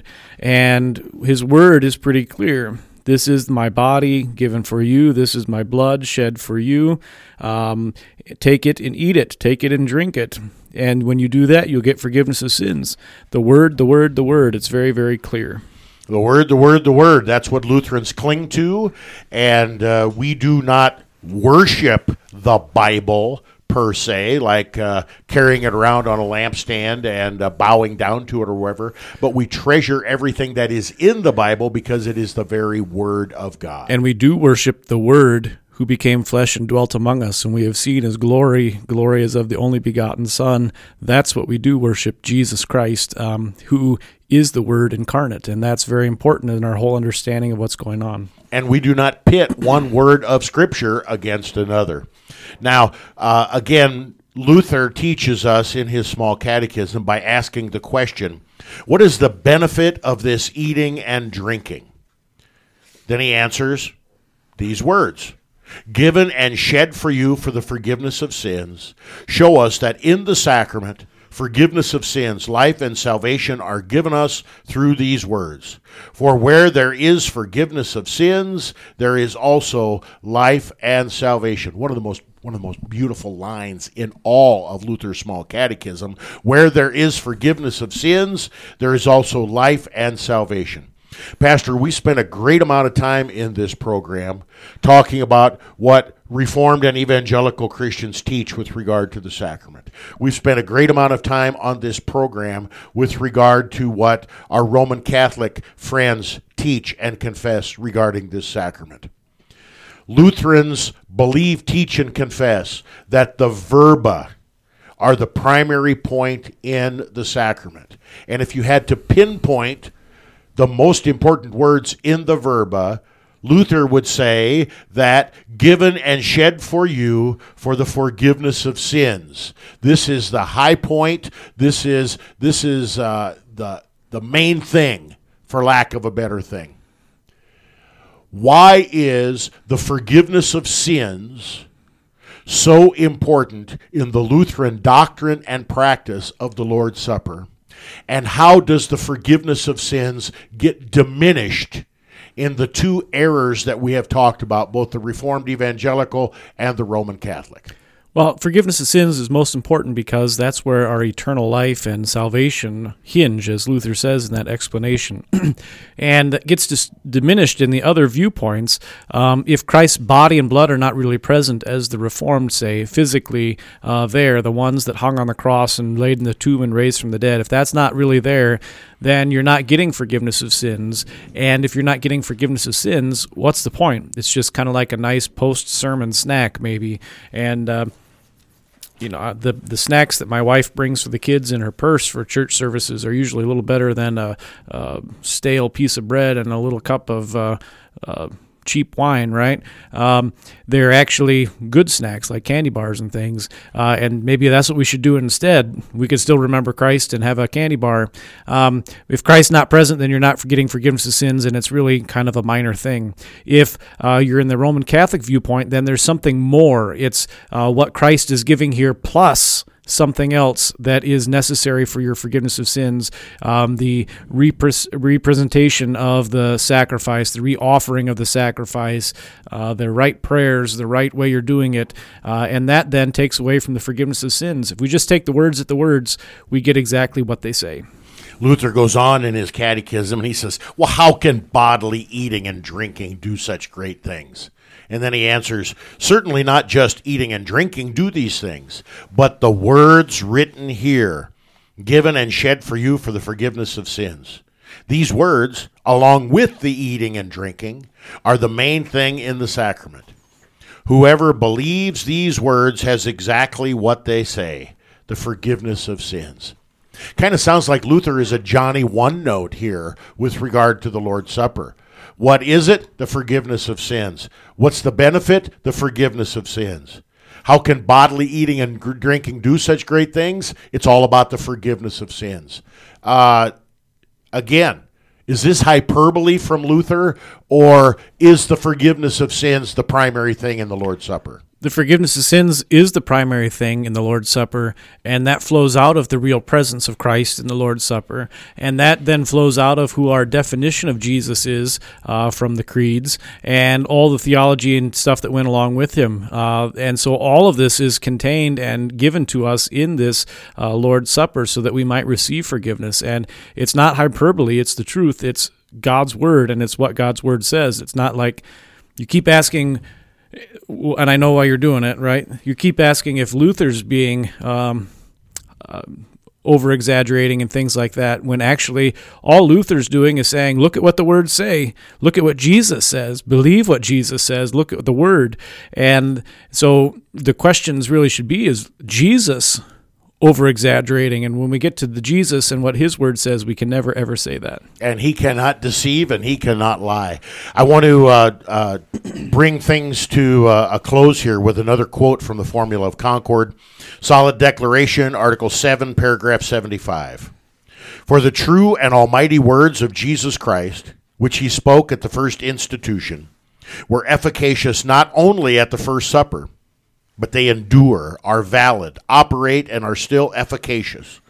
and his word is pretty clear. This is my body given for you. This is my blood shed for you. Um, take it and eat it. Take it and drink it. And when you do that, you'll get forgiveness of sins. The word, the word, the word. It's very, very clear. The word, the word, the word. That's what Lutherans cling to. And uh, we do not worship the Bible per se, like uh, carrying it around on a lampstand and uh, bowing down to it or whatever, but we treasure everything that is in the Bible because it is the very Word of God. And we do worship the Word who became flesh and dwelt among us, and we have seen his glory. Glory is of the only begotten Son. That's what we do worship, Jesus Christ, um, who is the Word incarnate, and that's very important in our whole understanding of what's going on. And we do not pit one word of Scripture against another. Now, uh, again, Luther teaches us in his small catechism by asking the question, what is the benefit of this eating and drinking? Then he answers these words, given and shed for you for the forgiveness of sins, show us that in the sacrament forgiveness of sins, life, and salvation are given us through these words. For where there is forgiveness of sins, there is also life and salvation. One of the most one of the most beautiful lines in all of Luther's Small Catechism. Where there is forgiveness of sins, there is also life and salvation. Pastor, we spent a great amount of time in this program talking about what Reformed and evangelical Christians teach with regard to the sacrament. We've spent a great amount of time on this program with regard to what our Roman Catholic friends teach and confess regarding this sacrament. Lutherans believe, teach, and confess that the verba are the primary point in the sacrament. And if you had to pinpoint the most important words in the verba, Luther would say that given and shed for you for the forgiveness of sins. This is the high point. This is this is uh, the the main thing, for lack of a better thing. Why is the forgiveness of sins so important in the Lutheran doctrine and practice of the Lord's Supper? And how does the forgiveness of sins get diminished in the two errors that we have talked about, both the Reformed Evangelical and the Roman Catholic? Well, forgiveness of sins is most important because that's where our eternal life and salvation hinge, as Luther says in that explanation. And that gets dis- diminished in the other viewpoints um, if Christ's body and blood are not really present, as the Reformed say, physically uh, there, the ones that hung on the cross and laid in the tomb and raised from the dead. If that's not really there, then you're not getting forgiveness of sins. And if you're not getting forgiveness of sins, what's the point? It's just kind of like a nice post-sermon snack, maybe. And uh, you know, the the snacks that my wife brings for the kids in her purse for church services are usually a little better than a, a stale piece of bread and a little cup of uh, uh, cheap wine, right? Um, they're actually good snacks like candy bars and things, uh, and maybe that's what we should do instead. We could still remember Christ and have a candy bar. Um, if Christ's not present, then you're not getting forgiveness of sins, and it's really kind of a minor thing. If uh, you're in the Roman Catholic viewpoint, then there's something more. It's uh, what Christ is giving here plus something else that is necessary for your forgiveness of sins, um, the repre- representation of the sacrifice, the re-offering of the sacrifice, uh, the right prayers, the right way you're doing it, uh, and that then takes away from the forgiveness of sins. If we just take the words at the words, we get exactly what they say. Luther goes on in his catechism, and he says, well, how can bodily eating and drinking do such great things? And then he answers, certainly not just eating and drinking do these things, but the words written here, given and shed for you for the forgiveness of sins. These words, along with the eating and drinking, are the main thing in the sacrament. Whoever believes these words has exactly what they say, the forgiveness of sins. Kind of sounds like Luther is a Johnny One Note here with regard to the Lord's Supper. What is it? The forgiveness of sins. What's the benefit? The forgiveness of sins. How can bodily eating and gr- drinking do such great things? It's all about the forgiveness of sins. Uh, again, is this hyperbole from Luther, or is the forgiveness of sins the primary thing in the Lord's Supper? The forgiveness of sins is the primary thing in the Lord's Supper, and that flows out of the real presence of Christ in the Lord's Supper, and that then flows out of who our definition of Jesus is uh, from the creeds and all the theology and stuff that went along with him. Uh, and so all of this is contained and given to us in this uh, Lord's Supper so that we might receive forgiveness. And it's not hyperbole, it's the truth. It's God's Word, and it's what God's Word says. It's not like you keep asking, and I know why you're doing it, right? You keep asking if Luther's being um, uh, over-exaggerating and things like that, when actually all Luther's doing is saying, look at what the words say. Look at what Jesus says. Believe what Jesus says. Look at the Word. And so the questions really should be, is Jesus over-exaggerating? And when we get to the Jesus and what his word says, we can never, ever say that. And he cannot deceive, and he cannot lie. I want to uh, uh, bring things to uh, a close here with another quote from the Formula of Concord. Solid Declaration, Article seven, Paragraph seventy-five. For the true and almighty words of Jesus Christ, which he spoke at the first institution, were efficacious not only at the First Supper, but they endure, are valid, operate, and are still efficacious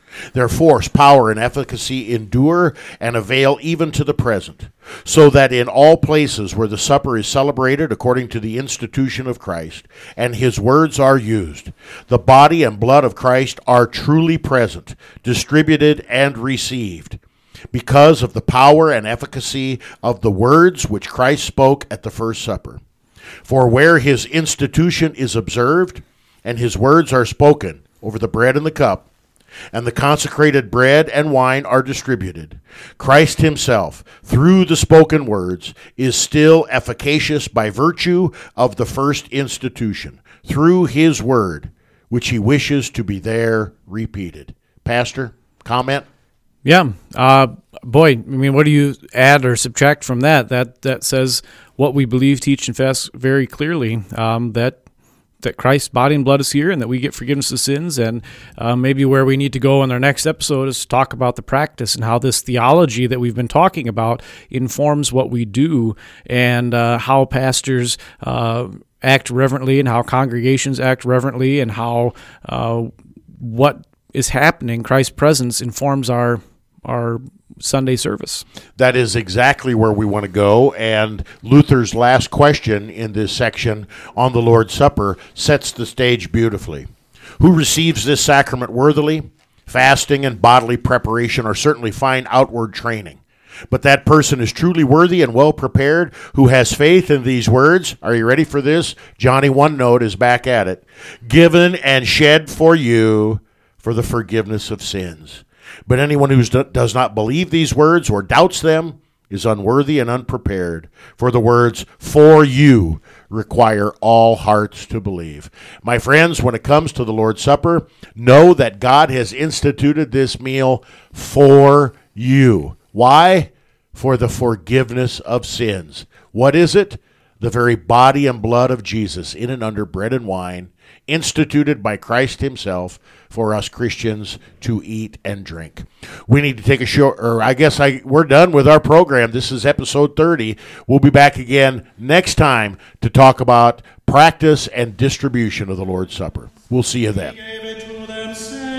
Their force, power, and efficacy endure and avail even to the present, so that in all places where the supper is celebrated according to the institution of Christ, and his words are used, the body and blood of Christ are truly present, distributed, and received, because of the power and efficacy of the words which Christ spoke at the first supper. For where his institution is observed, and his words are spoken over the bread and the cup, and the consecrated bread and wine are distributed, Christ himself, through the spoken words, is still efficacious by virtue of the first institution, through his word, which he wishes to be there repeated. Pastor, comment? Yeah. Uh, boy, I mean, what do you add or subtract from that? That that says what we believe, teach, and confess very clearly, um, that that Christ's body and blood is here and that we get forgiveness of sins. And uh, maybe where we need to go in our next episode is to talk about the practice and how this theology that we've been talking about informs what we do, and uh, how pastors uh, act reverently and how congregations act reverently, and how uh, what is happening, Christ's presence, informs our our Sunday service. That is exactly where we want to go, and Luther's last question in this section on the Lord's Supper sets the stage beautifully. Who receives this sacrament worthily? Fasting and bodily preparation are certainly fine outward training, but that person is truly worthy and well prepared who has faith in these words. Are you ready for this? Johnny One Note is back at it. Given and shed for you for the forgiveness of sins. But anyone who does not believe these words or doubts them is unworthy and unprepared, for the words "for you" require all hearts to believe. My friends, when it comes to the Lord's Supper, know that God has instituted this meal for you. Why? For the forgiveness of sins. What is it? The very body and blood of Jesus in and under bread and wine, instituted by Christ himself for us Christians to eat and drink. We need to take a short, or I guess I we're done with our program. This is episode thirty. We'll be back again next time to talk about practice and distribution of the Lord's Supper. We'll see you then. He gave it to them,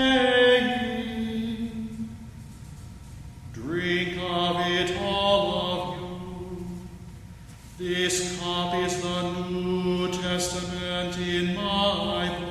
saying, drink of it, all of you. This cup is the New Testament in my blood.